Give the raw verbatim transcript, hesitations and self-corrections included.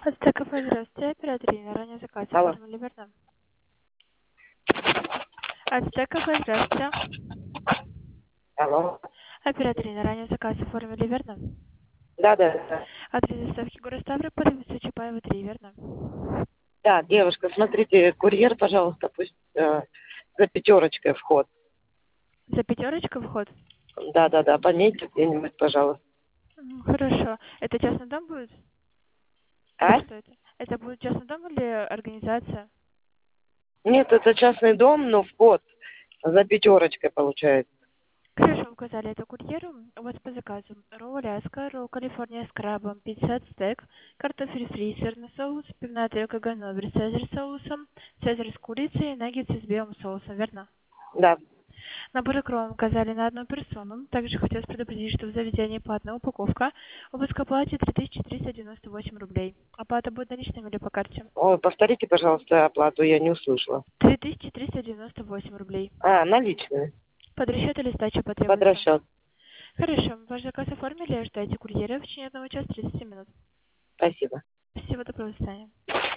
Ацтека, здравствуйте, оператор Ирина, ранее заказ Алло. оформили, верно? Ацтека, здравствуйте. Алло. Оператор Ирина, ранее заказ оформили, верно? Да, да, да. Адрес доставки город Ставрополь, улица Чапаева, три, верно? Да, девушка, смотрите, курьер, пожалуйста, пусть э, за пятерочкой вход. За пятерочку вход? Да, да, да, пометьте где-нибудь, пожалуйста. М, Хорошо. Это частный дом будет? Или А? что это? Это будет частный дом или организация? Нет, это частный дом, но вход за пятерочкой получается. Хорошо, указали это курьеру. У вас по заказу ролл Аляска, ролл Калифорния с крабом, пятьдесят стек, картофель фри, сырный соус, пивная тарелка Ганновер, цезарь с соусом, цезарь с курицей, наггетсы с белым соусом, верно? Да. Набор икром указали на одну персону. Также хотелось предупредить, что в заведении платная упаковка. Об оплате три тысячи триста девяносто восемь рублей. Оплата будет наличными или по карте? Ой, повторите, пожалуйста, оплату, я не услышала. три тысячи триста девяносто восемь рублей. А, наличные. Под расчет или сдача Под потребуется? расчет. Хорошо. Ваш заказ оформили. Ждайте курьера в течение одного часа тридцати минут. Спасибо. Всего доброго, до свидания.